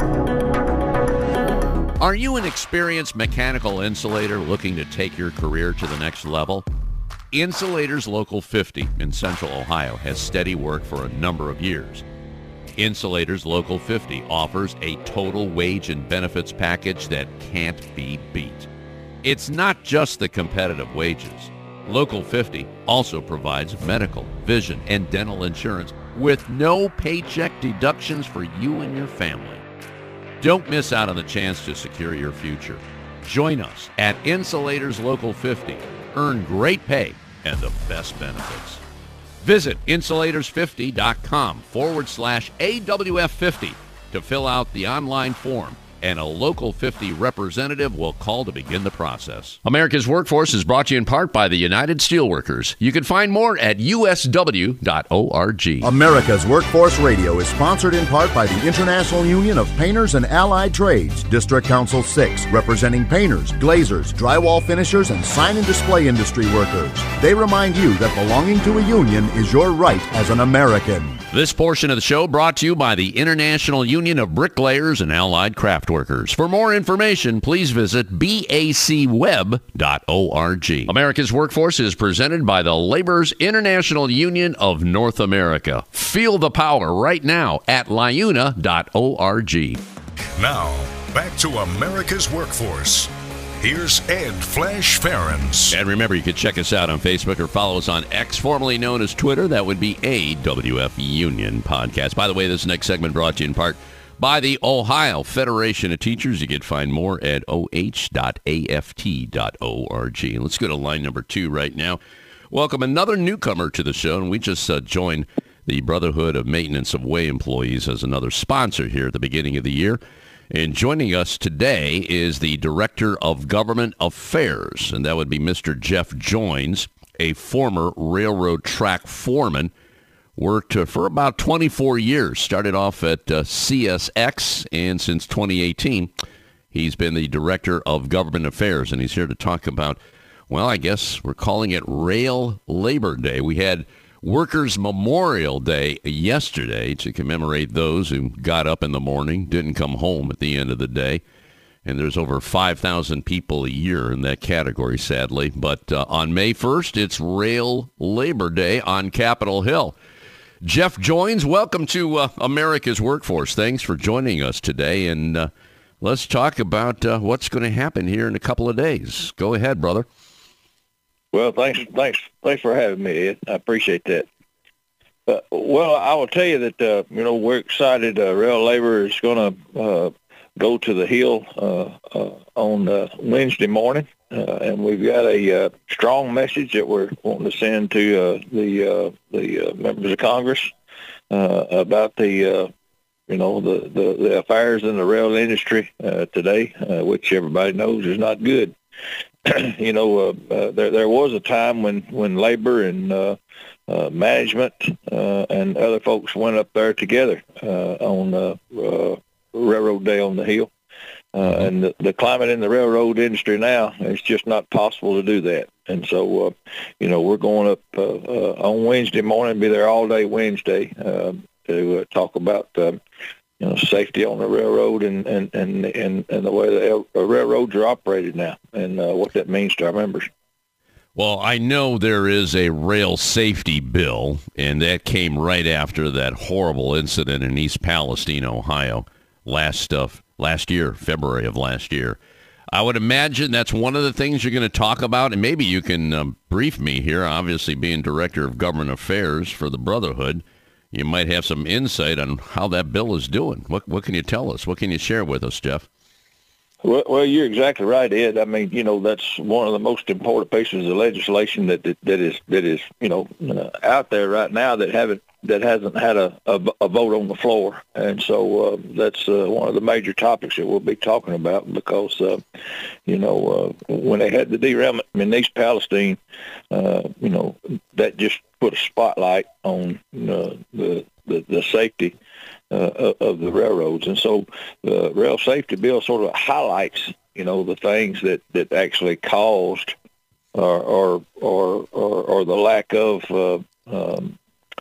C: Are you an experienced mechanical insulator looking to take your career to the next level? Insulators Local fifty in Central Ohio has steady work for a number of years. Insulators Local fifty offers a total wage and benefits package that can't be beat. It's not just the competitive wages. Local fifty also provides medical, vision, and dental insurance with no paycheck deductions for you and your family. Don't miss out on the chance to secure your future. Join us at Insulators Local fifty. Earn great pay and the best benefits. Visit insulators fifty dot com forward slash A W F fifty to fill out the online form and a Local fifty representative will call to begin the process. America's Workforce is brought to you in part by the United Steelworkers. You can find more at U S W dot org.
M: America's Workforce Radio is sponsored in part by the International Union of Painters and Allied Trades, District Council six, representing painters, glazers, drywall finishers, and sign and display industry workers. They remind you that belonging to a union is your right as an American.
C: This portion of the show brought to you by the International Union of Bricklayers and Allied Craft Workers. For more information, please visit B A C web dot org. America's Workforce is presented by the Laborers International Union of North America. Feel the power right now at L I U N A dot org.
B: Now, back to America's Workforce. Here's Ed Flash Ferens.
C: And remember, you can check us out on Facebook or follow us on X, formerly known as Twitter. That would be A W F Union Podcast. By the way, this next segment brought to you in part by the Ohio Federation of Teachers. You can find more at O H dot A F T dot org. Let's go to line number two right now. Welcome another newcomer to the show, and we just uh, joined the Brotherhood of Maintenance of Way Employees as another sponsor here at the beginning of the year. And joining us today is the Director of Government Affairs, and that would be Mister Jeff Joins, a former railroad track foreman. Worked uh, for about twenty-four years, started off at uh, C S X, and since twenty eighteen, he's been the Director of Government Affairs, and he's here to talk about, well, I guess we're calling it Rail Labor Day. We had Workers' Memorial Day yesterday to commemorate those who got up in the morning, didn't come home at the end of the day. And there's over five thousand people a year in that category, sadly. But uh, on May first, it's Rail Labor Day on Capitol Hill. Jeff Joins, welcome to uh, America's Workforce. Thanks for joining us today. And uh, let's talk about uh, what's going to happen here in a couple of days. Go ahead, brother.
N: Well, thanks, thanks, thanks for having me, Ed. I appreciate that. Uh, well, I will tell you that uh, you know we're excited. Uh, rail labor is going to uh, go to the Hill uh, uh, on uh, Wednesday morning, uh, and we've got a uh, strong message that we're wanting to send to uh, the uh, the uh, members of Congress uh, about the uh, you know the, the, the affairs in the rail industry uh, today, uh, which everybody knows is not good. you know, uh, uh, there there was a time when, when labor and uh, uh, management uh, and other folks went up there together uh, on uh, uh, Railroad Day on the Hill. Uh, and the, the climate in the railroad industry now, it's just not possible to do that. And so, uh, you know, we're going up uh, uh, on Wednesday morning, be there all day Wednesday uh, to uh, talk about uh, you know, safety on the railroad and, and, and, and, and the way the railroads are operated now and uh, what that means to our members.
C: Well, I know there is a rail safety bill, and that came right after that horrible incident in East Palestine, Ohio, last uh, last year, February of last year. I would imagine that's one of the things you're going to talk about, and maybe you can um, brief me here, obviously being Director of Government Affairs for the Brotherhood. You might have some insight on how that bill is doing. What what can you tell us? What can you share with us, Jeff?
N: Well, well, you're exactly right, Ed. I mean, you know, that's one of the most important pieces of legislation that that, that is that is you know uh, out there right now that haven't that hasn't had a, a, a vote on the floor, and so uh, that's uh, one of the major topics that we'll be talking about because uh, you know uh, when they had the derailment in East Palestine, uh, you know that just put a spotlight on uh, the, the the safety uh, of the railroads, and so the rail safety bill sort of highlights, you know, the things that, that actually caused or or or, or, or the lack of uh, um,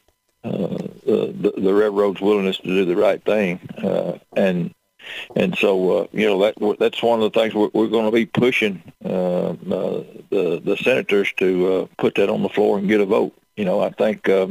N: uh, the, the railroad's willingness to do the right thing, uh, and and so uh, you know that that's one of the things we're, we're going to be pushing uh, uh, the the senators to uh, put that on the floor and get a vote. You know, I think, uh,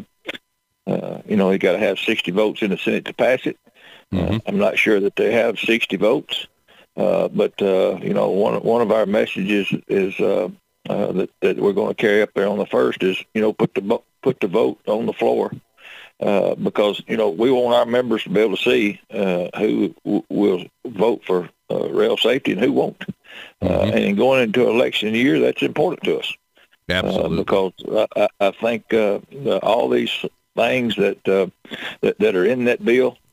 N: uh, you know, you got to have sixty votes in the Senate to pass it. Mm-hmm. Uh, I'm not sure that they have sixty votes, uh, but, uh, you know, one, one of our messages is uh, uh, that, that we're going to carry up there on the first is, you know, put the put the vote on the floor uh, because, you know, we want our members to be able to see uh, who w- will vote for uh, rail safety and who won't. Mm-hmm. Uh, and going into election year, that's important to us.
C: Absolutely.
N: Uh, because I, I think uh, the, all these things that, uh, that that are in that bill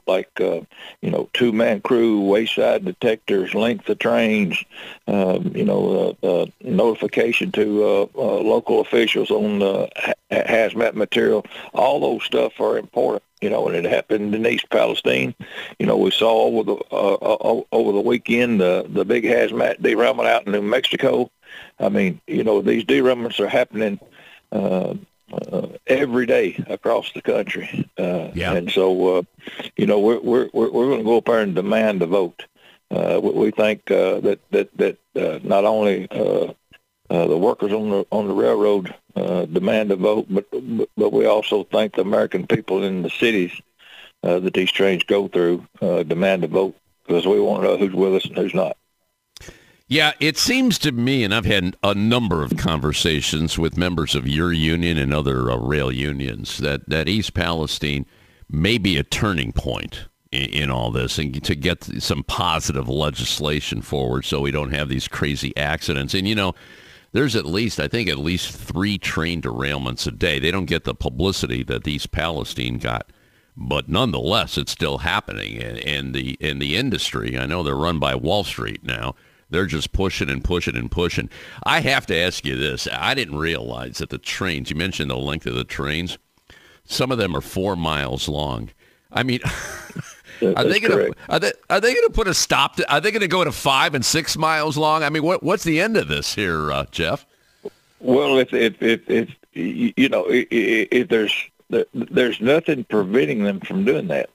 N: like, uh, you know, two-man crew, wayside detectors, length of trains, um, you know, uh, uh, notification to uh, uh, local officials on uh, ha- hazmat material. All those stuff are important, you know, and it happened in East Palestine. You know, we saw over the uh, uh, over the weekend the, the big hazmat derailment out in New Mexico. I mean, you know, these derailments are happening uh, uh, every day across the country. Uh,
C: yeah.
N: And so, uh, you know, we're we're we're, we're going to go up there and demand a vote. Uh, we, we think uh, that that that uh, not only uh, uh, the workers on the on the railroad uh, demand a vote, but but we also think the American people in the cities uh, that these trains go through uh, demand a vote, because we want to know who's with us and who's not.
C: Yeah, it seems to me, and I've had a number of conversations with members of your union and other uh, rail unions, that, that East Palestine may be a turning point in, in all this, and to get some positive legislation forward so we don't have these crazy accidents. And, you know, there's at least, I think, at least three train derailments a day. They don't get the publicity that East Palestine got, but nonetheless, it's still happening. And, and the in the industry, I know they're run by Wall Street now. They're just pushing and pushing and pushing. I have to ask you this. I didn't realize that the trains, you mentioned the length of the trains, some of them are four miles long. I mean, are they going to are they are they going to put a stop to, are they going to go to five and six miles long? I mean, what what's the end of this here, uh, Jeff?
N: Well, if if if, if you know, if, if there's there's nothing preventing them from doing that.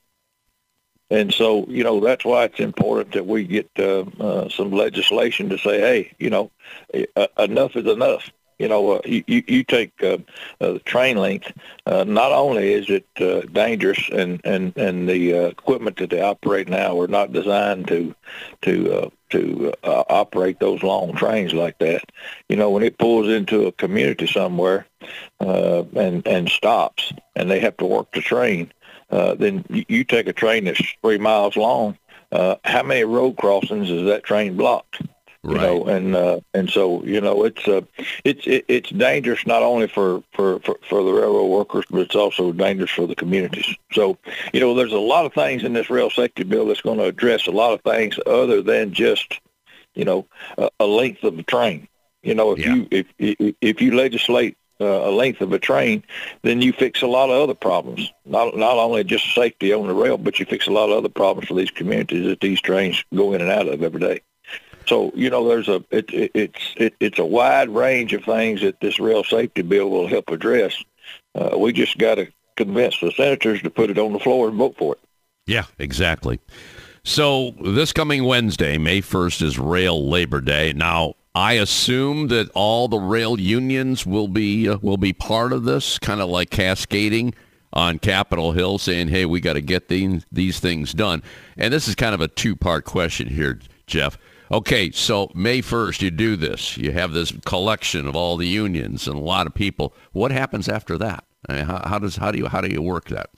N: And so, you know, that's why it's important that we get uh, uh, some legislation to say, hey, you know, uh, enough is enough. You know, uh, you, you take uh, uh, the train length. Uh, not only is it uh, dangerous, and, and, and the uh, equipment that they operate now are not designed to to uh, to uh, operate those long trains like that. You know, when it pulls into a community somewhere uh, and and stops, and they have to work the train. Uh, then you, you take a train that's three miles long. Uh, how many road crossings is that train blocked? You
C: right.
N: know, and uh, and so you know it's uh, it's it, it's dangerous not only for, for, for, for the railroad workers, but it's also dangerous for the communities. So you know, there's a lot of things in this rail safety bill that's going to address a lot of things other than just you know a, a length of the train. You know, if
C: yeah.
N: you if, if if you legislate Uh, a length of a train, then you fix a lot of other problems. Not not only just safety on the rail, but you fix a lot of other problems for these communities that these trains go in and out of every day. So you know, there's a it, it, it's it, it's a wide range of things that this rail safety bill will help address. Uh, we just got to convince the senators to put it on the floor and vote for it.
C: Yeah, exactly. So this coming Wednesday, May first, is Rail Labor Day. Now, I assume that all the rail unions will be uh, will be part of this, kind of like cascading on Capitol Hill, saying, hey, we got to get these, these things done. And this is kind of a two-part question here, Jeff. Okay, so May first, you do this. You have this collection of all the unions and a lot of people. What happens after that? I mean, how, how does how do you how do you work that?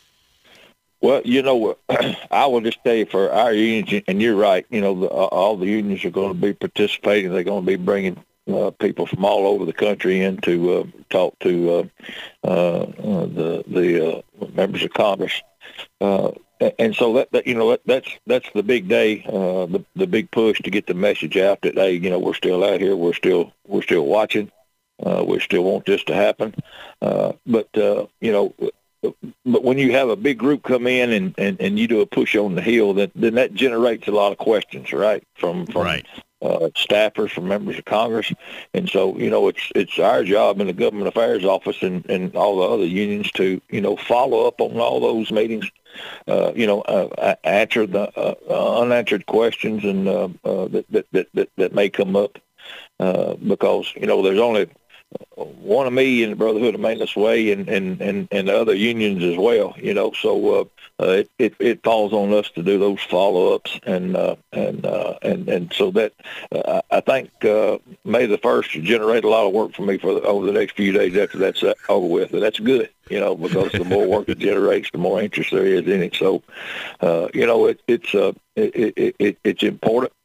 N: Well, you know, I will just tell you for our unions, and you're right, you know, the, all the unions are going to be participating. They're going to be bringing uh, people from all over the country in to uh, talk to uh, uh, the the uh, members of Congress. Uh, and so that, that you know, that, that's that's the big day, uh, the the big push to get the message out that, hey, you know, we're still out here, we're still we're still watching, uh, we still want this to happen. Uh, but uh, you know. But when you have a big group come in and, and, and you do a push on the Hill, that, then that generates a lot of questions, right, from, from
C: right.
N: Uh, staffers, from members of Congress. And so, you know, it's it's our job in the Government Affairs Office and, and all the other unions to, you know, follow up on all those meetings, uh, you know, uh, answer the uh, unanswered questions and uh, uh, that, that, that, that may come up uh, because, you know, there's only one of me in the Brotherhood of Maintenance Way and, and, and, and the other unions as well, you know, so uh, uh, it, it, it falls on us to do those follow-ups. And uh, and, uh, and and so that uh, I think uh, May the first will generate a lot of work for me for the, over the next few days after that's uh, over with. And that's good, you know, because the more work it generates, the more interest there is in it. So, uh, you know, it, it's uh, it, it, it, it's important.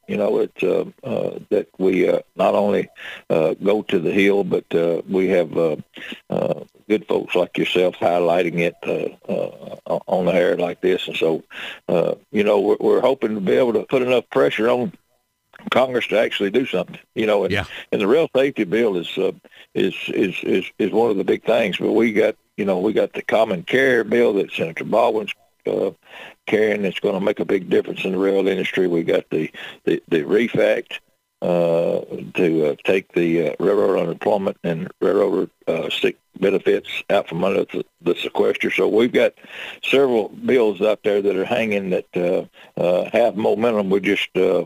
N: You know, it's uh, uh, that we uh, not only uh, go to the Hill, but uh, we have uh, uh, good folks like yourself highlighting it uh, uh, on the air like this. And so, uh, you know, we're, we're hoping to be able to put enough pressure on Congress to actually do something. You know, and,
C: yeah.
N: and the rail safety bill is, uh, is is is is one of the big things. But we got, you know, we got the common carrier bill that Senator Baldwin's uh, carrying. That's going to make a big difference in the rail industry. We got the the, the REEF Act uh, to uh, take the uh, railroad unemployment and railroad uh, sick benefits out from under the, the sequester. So we've got several bills out there that are hanging that uh, uh, have momentum. We just uh,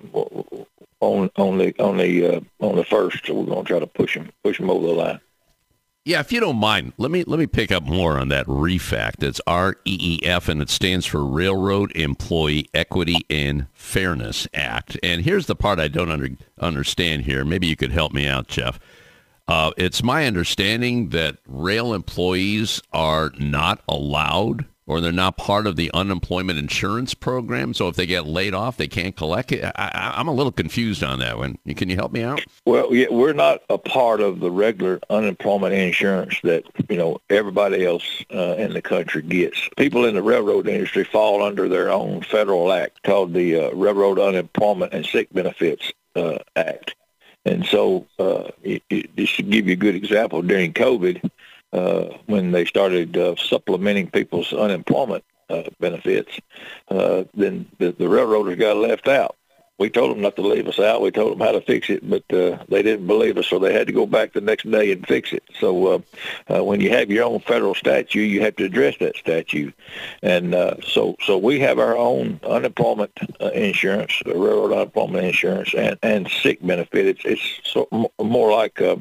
N: on on the on the uh, on the first, so we're going to try to push them push them over the line.
C: Yeah, if you don't mind, let me let me pick up more on that REEF Act. It's R E E F, and it stands for Railroad Employee Equity and Fairness Act. And here's the part I don't under, understand here. Maybe you could help me out, Jeff. Uh, it's my understanding that rail employees are not allowed, or they're not part of the unemployment insurance program. So if they get laid off, they can't collect it. I, I, I'm a little confused on that one. Can you help me out?
N: Well, yeah, we're not a part of the regular unemployment insurance that, you know, everybody else uh, in the country gets. People in the railroad industry fall under their own federal act called the uh, Railroad Unemployment and Sick Benefits uh, Act. And so uh, it, it, just to give you a good example, during COVID, uh, when they started uh, supplementing people's unemployment uh, benefits, uh, then the, the railroaders got left out. We told them not to leave us out. We told them how to fix it, but uh, they didn't believe us, so they had to go back the next day and fix it. So uh, uh, when you have your own federal statute, you have to address that statute. And uh, so so we have our own unemployment uh, insurance, uh, railroad unemployment insurance, and, and sick benefit. It's it's so, more like uh,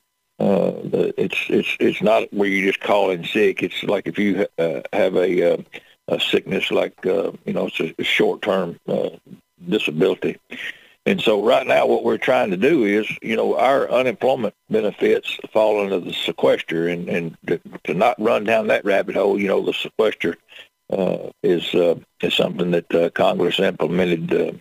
N: uh, the, it's it's it's not where you just call in sick. It's like if you uh, have a, uh, a sickness, like uh, you know, it's a, a short-term Uh, disability. And so right now what we're trying to do is, you know, our unemployment benefits fall under the sequester, and, and to, to not run down that rabbit hole, you know, the sequester uh, is uh, is something that uh, Congress implemented uh,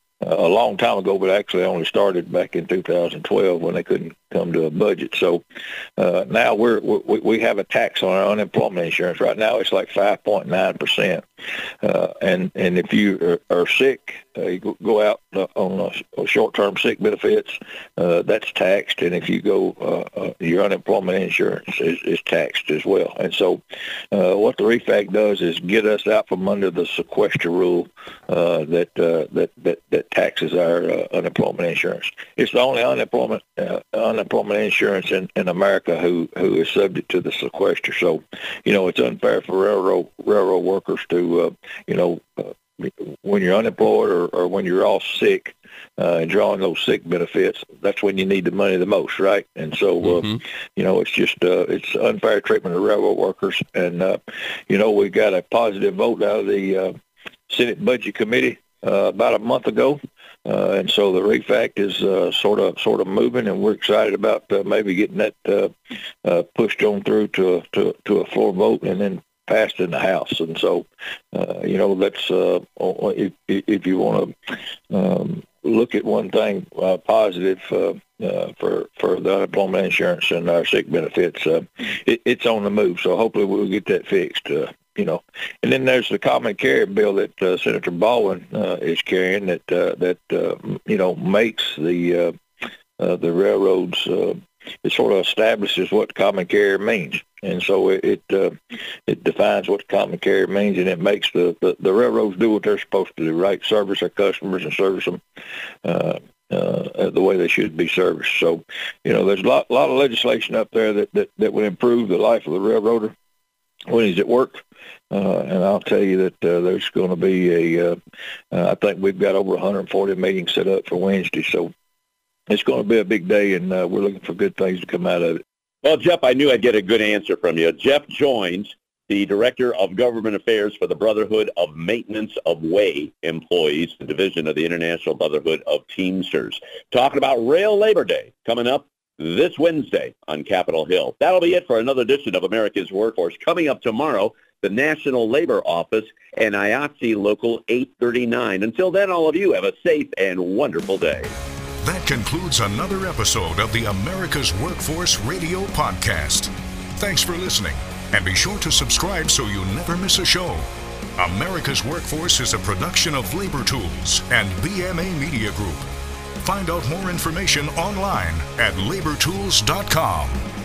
N: a long time ago, but actually only started back in two thousand twelve when they couldn't come to a budget. So uh, now we're, we we have a tax on our unemployment insurance. Right now it's like five point nine percent. Uh, and, and if you are, are sick, uh, you go out uh, on a, a short-term sick benefits, uh, that's taxed. And if you go, uh, uh, your unemployment insurance is, is taxed as well. And so uh, what the REEF Act does is get us out from under the sequester rule uh, that, uh, that that that taxes our uh, unemployment insurance. It's the only unemployment uh, unemployment insurance in, in America who, who is subject to the sequester. So, you know, it's unfair for railroad railroad workers to, uh, you know, uh, when you're unemployed or, or when you're off sick uh, and drawing those sick benefits, that's when you need the money the most, right? And so, uh, mm-hmm. you know, it's just uh, it's unfair treatment of railroad workers. And, uh, you know, we got a positive vote out of the uh, Senate Budget Committee uh, about a month ago. Uh, and so the REEF Act is uh, sort of sort of moving, and we're excited about uh, maybe getting that uh, uh, pushed on through to, a, to, to a floor vote and then passed in the House. And so, uh, you know, that's uh, if, if you want to um, look at one thing uh, positive uh, uh, for for the unemployment insurance and our sick benefits, uh, it, it's on the move. So hopefully we'll get that fixed. Uh, you know, and then there's the common carrier bill that uh, Senator Baldwin uh, is carrying that uh, that uh, you know makes the uh, uh, the railroads. Uh, it sort of establishes what common carrier means. And so it it, uh, it defines what common carrier means, and it makes the, the, the railroads do what they're supposed to do, right? Service their customers and service them uh, uh, the way they should be serviced. So, you know, there's a lot, lot of legislation up there that, that, that would improve the life of the railroader when he's at work. Uh, and I'll tell you that uh, there's going to be a, uh, uh, I think we've got over one hundred forty meetings set up for Wednesday. So it's going to be a big day, and uh, we're looking for good things to come out of it.
O: Well, Jeff, I knew I'd get a good answer from you. Jeff joins the Director of Government Affairs for the Brotherhood of Maintenance of Way Employees, the division of the International Brotherhood of Teamsters. Talking about Rail Labor Day coming up this Wednesday on Capitol Hill. That'll be it for another edition of America's Workforce. Coming up tomorrow, the National Labor Office, and I A T S E Local eight thirty-nine. Until then, all of you have a safe and wonderful day.
B: That concludes another episode of the America's Workforce Radio Podcast. Thanks for listening, and be sure to subscribe so you never miss a show. America's Workforce is a production of Labor Tools and B M A Media Group. Find out more information online at labor tools dot com.